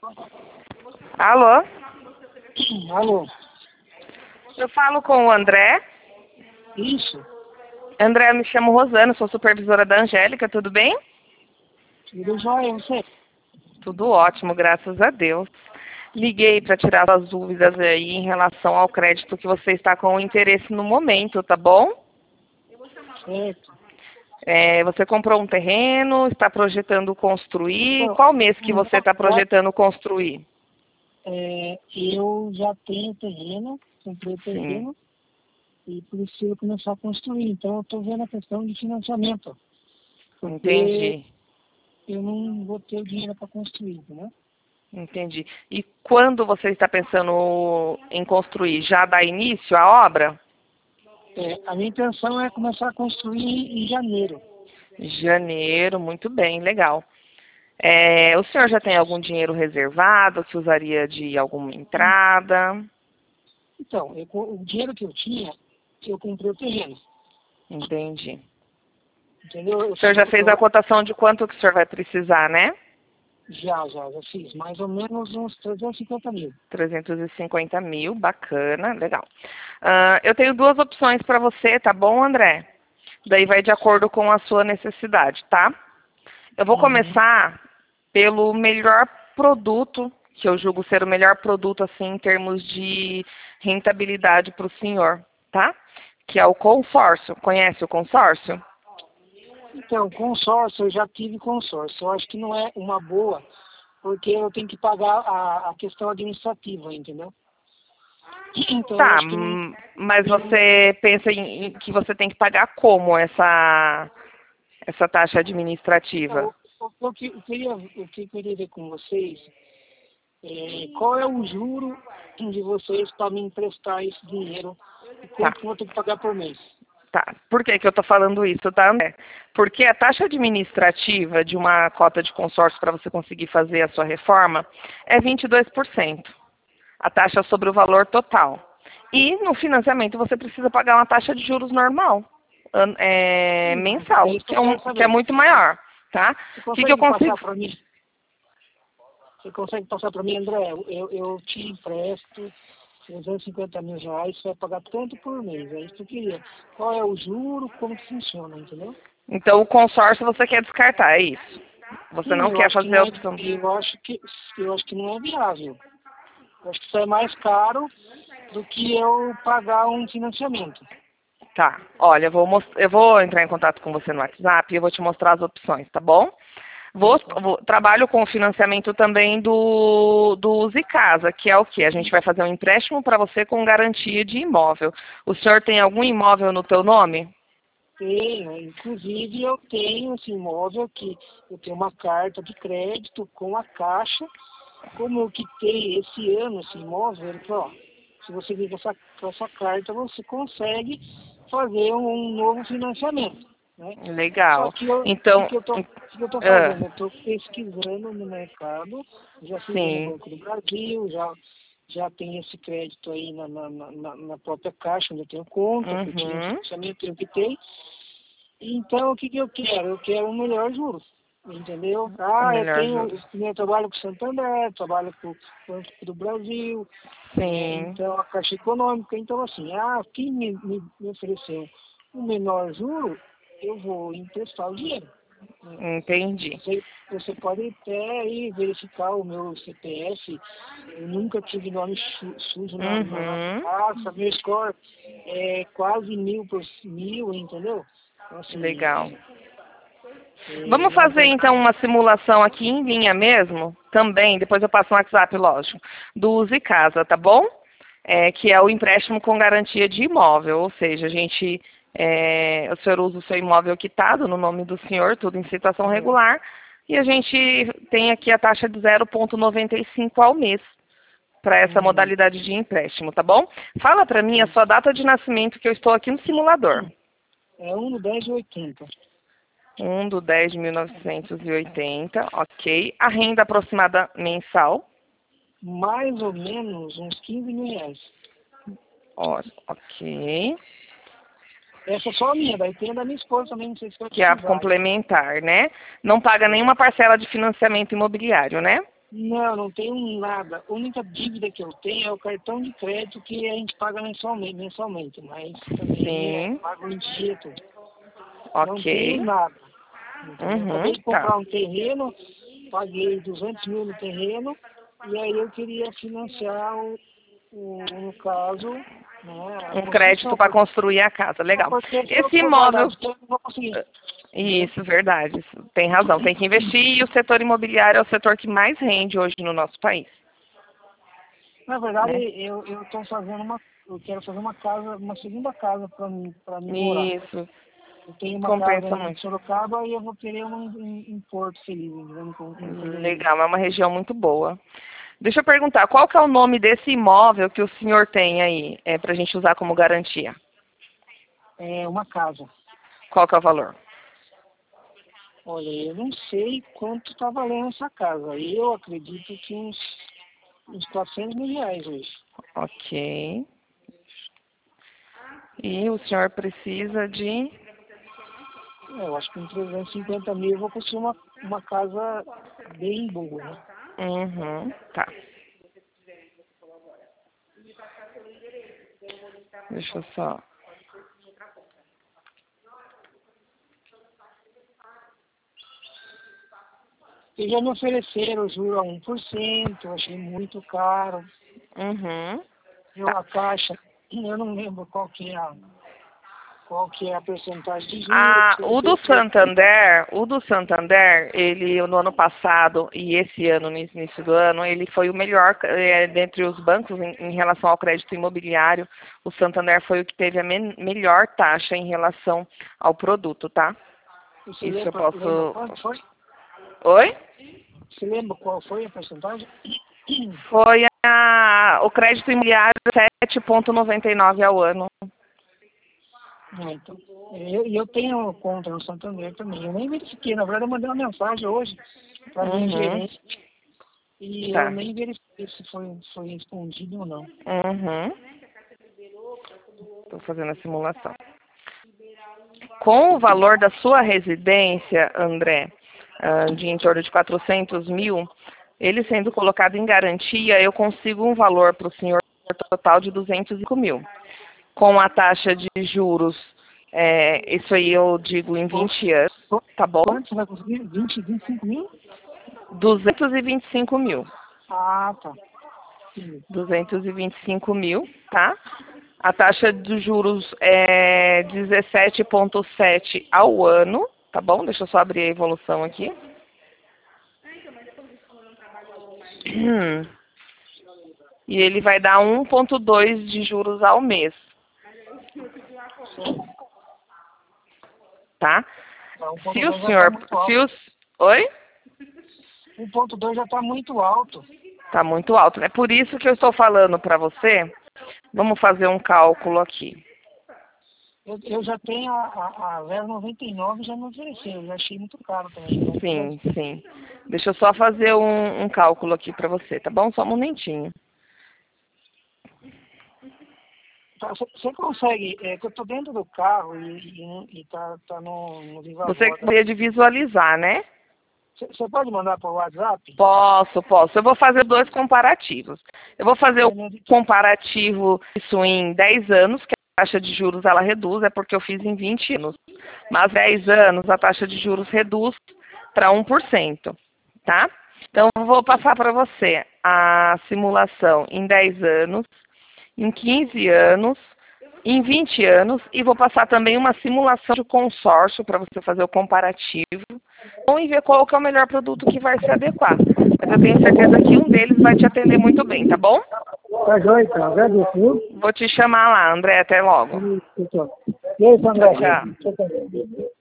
Alô? Alô? Eu falo com o André. Isso? André, eu me chamo Rosana, sou supervisora da Angélica, tudo bem? Tudo jóia, você? Tudo ótimo, graças a Deus. Liguei para tirar as dúvidas aí em relação ao crédito que você está com interesse no momento, tá bom? Certo. Você comprou um terreno, está projetando construir. Então, Qual mês que você está projetando construir? eu já tenho terreno, comprei Sim, terreno e preciso começar a construir. Então, eu estou vendo a questão de financiamento, porque entendi, eu não vou ter o dinheiro para construir, entendeu? entendi. E quando você está pensando em construir? Já dá início à obra? A minha intenção é começar a construir em janeiro. Janeiro, muito bem, legal. O senhor já tem algum dinheiro reservado que usaria de alguma entrada? Então, o dinheiro que eu tinha, eu comprei o terreno, Entendi. entendeu? O senhor já fez a cotação de quanto que o senhor vai precisar, né? Já fiz, mais ou menos uns 350 mil. 350 mil, bacana, legal. Eu tenho duas opções para você, tá bom, André? Daí vai de acordo com a sua necessidade, tá? Eu vou Uhum. começar pelo melhor produto, que eu julgo ser o melhor produto, assim, em termos de rentabilidade para o senhor, tá? Que é o consórcio. Conhece o consórcio? Então, consórcio, eu já tive consórcio. Eu acho que não é uma boa, porque eu tenho que pagar a questão administrativa, entendeu? Então, eu Tá, acho que não. mas você pensa em que você tem que pagar como essa taxa administrativa? O que eu queria ver com vocês qual é o juro de vocês para me emprestar esse dinheiro e Tá. quanto que eu vou ter que pagar por mês. Tá. Por que que eu estou falando isso, tá, André? Porque a taxa administrativa de uma cota de consórcio para você conseguir fazer a sua reforma é 22%. A taxa sobre o valor total. E no financiamento você precisa pagar uma taxa de juros normal, É mensal, isso que eu quero que é saber. muito maior, tá? Você O que que eu consegue passar consigo? para mim? Você consegue passar para mim, André? Eu te empresto 350 mil reais, você vai pagar tanto por mês. É isso que eu queria. Qual é o juro, como que funciona, entendeu? Então o consórcio você quer descartar, é isso? Você Sim, não eu quer acho que fazer não a é, opção. eu acho que não é viável. Eu acho que isso é mais caro do que eu pagar um financiamento. Tá, olha, eu vou entrar em contato com você no WhatsApp e eu vou te mostrar as opções, tá bom? Trabalho com o financiamento também do Use Casa, que é o quê? A gente vai fazer um empréstimo para você com garantia de imóvel. O senhor tem algum imóvel no teu nome? Tenho, inclusive eu tenho esse imóvel que eu tenho uma carta de crédito com a Caixa. Como eu quitei esse ano esse imóvel, ele falou, ó, se você vir com essa carta, você consegue fazer um novo financiamento, né? Só Legal. que o Então, que eu tô ah, fazendo? Eu estou pesquisando no mercado, já fiz no sim. Banco do Brasil, já tem esse crédito aí na própria Caixa, onde eu tenho conta, que eu tinha um Uhum. financiamento, eu quitei. Então, o que eu quero? Eu quero um melhor juros, entendeu? O Eu melhor tenho, juros. eu trabalho com o Santander, trabalho com o Banco do Brasil, Sim, então a Caixa Econômica. Então, assim, quem me ofereceu o menor juro, eu vou emprestar o dinheiro, né? entendi. Você pode até aí verificar o meu CPF, eu nunca tive nome sujo na Uhum. praça, meu score é quase 1000 por 1000, entendeu? Então, assim, Legal. Vamos não fazer tem. então uma simulação aqui em linha mesmo, também, depois eu passo no WhatsApp, lógico, do Use Casa, tá bom? Que é o empréstimo com garantia de imóvel, ou seja, o senhor usa o seu imóvel quitado no nome do senhor, tudo em situação regular, e a gente tem aqui a taxa de 0,95 ao mês para essa Uhum. modalidade de empréstimo, tá bom? Fala para mim a sua data de nascimento, que eu estou aqui no simulador. É 1/10/80. 1/10/1980, ok. A renda aproximada mensal, Mais ou menos uns 15 mil reais. ok. Essa é só a minha, daí tem a da minha esposa também, não sei se vai Que é a precisar. complementar, né? Não paga nenhuma parcela de financiamento imobiliário, né? Não, não tenho nada. A única dívida que eu tenho é o cartão de crédito que a gente paga mensalmente, mas também Sim. pago em dia tudo. Não Ok. tenho nada. Entendeu? Acabei de Tá. comprar um terreno, paguei 200 mil no terreno, e aí eu queria financiar, no caso, né, a Um crédito construção, para construir a casa. Legal. porque se eu Esse for guardar imóvel. dinheiro, eu não vou conseguir. Entendeu? Isso, verdade. Isso, tem razão. Tem que investir e o setor imobiliário é o setor que mais rende hoje no nosso país. Na verdade, Né? eu estou fazendo eu quero fazer uma casa, uma segunda casa para mim morar. Isso. Eu tenho uma casa Compensa em muito. Sorocaba e eu vou querer uma em Porto Feliz, em condomínio. Legal, é uma região muito boa. Deixa eu perguntar, qual que é o nome desse imóvel que o senhor tem aí, para a gente usar como garantia? É uma casa. Qual que é o valor? Olha, eu não sei quanto está valendo essa casa. Eu acredito que uns 400 mil reais hoje. Ok. E o senhor precisa de... Eu acho que com 350 mil eu vou construir uma casa bem boa, né? Uhum, tá. Deixa eu só... E já me ofereceram juro a 1%, eu achei muito caro. Uhum, A taxa, eu não lembro qual que é a porcentagem de juros. Ah, o do Santander, ele no ano passado e esse ano, no início do ano, ele foi o melhor dentre os bancos em relação ao crédito imobiliário. O Santander foi o que teve a melhor taxa em relação ao produto, tá? Você Isso eu lembra posso... quanto foi? Oi? Você lembra qual foi a porcentagem? Foi o crédito imobiliário 7,99 ao ano. Então, eu tenho conta no Santander também. Eu nem verifiquei, na verdade eu mandei uma mensagem hoje para minha Uhum, gerente e eu tá. nem verifiquei se foi respondido ou não. Uhum. Estou fazendo a simulação. Com o valor da sua residência, André, de em torno de 400 mil, ele sendo colocado em garantia, eu consigo um valor para o senhor total de 205 mil. Com a taxa de juros, isso aí eu digo em 20 anos, tá bom? Quanto você vai conseguir? 25 mil? 225 mil. Ah, tá. Sim. 225 mil, tá? A taxa de juros é 17,7 ao ano, tá bom? Deixa eu só abrir a evolução aqui. E ele vai dar 1,2 de juros ao mês, tá? Tá, Se o 1,2 já está senhor... muito Se alto. os, oi? 1,2 já está muito alto. Tá muito alto, né? Por isso que eu estou falando para você. Vamos fazer um cálculo aqui. Eu já tenho a 0,99 já me ofereceu. Eu já achei muito caro também. Então, Sim, sim. Deixa eu só fazer um cálculo aqui para você, tá bom? Só um momentinho. você consegue, que eu estou dentro do carro e tá no Viva Você Voz. gostaria de visualizar, né? Você pode mandar para o WhatsApp? Posso. Eu vou fazer dois comparativos. Eu vou fazer o comparativo isso em 10 anos, que a taxa de juros ela reduz, é porque eu fiz em 20 anos. Mas 10 anos a taxa de juros reduz para 1%, tá? Então eu vou passar para você a simulação em 10 anos, em 15 anos, em 20 anos e vou passar também uma simulação de consórcio para você fazer o comparativo e ver qual que é o melhor produto que vai se adequar. Mas eu tenho certeza que um deles vai te atender muito bem, tá bom? Tá joia, então. Agradeço, viu? Vou te chamar lá, André. Até logo. Tchau. E aí, Tchau, Sandra? tchau. Tchau.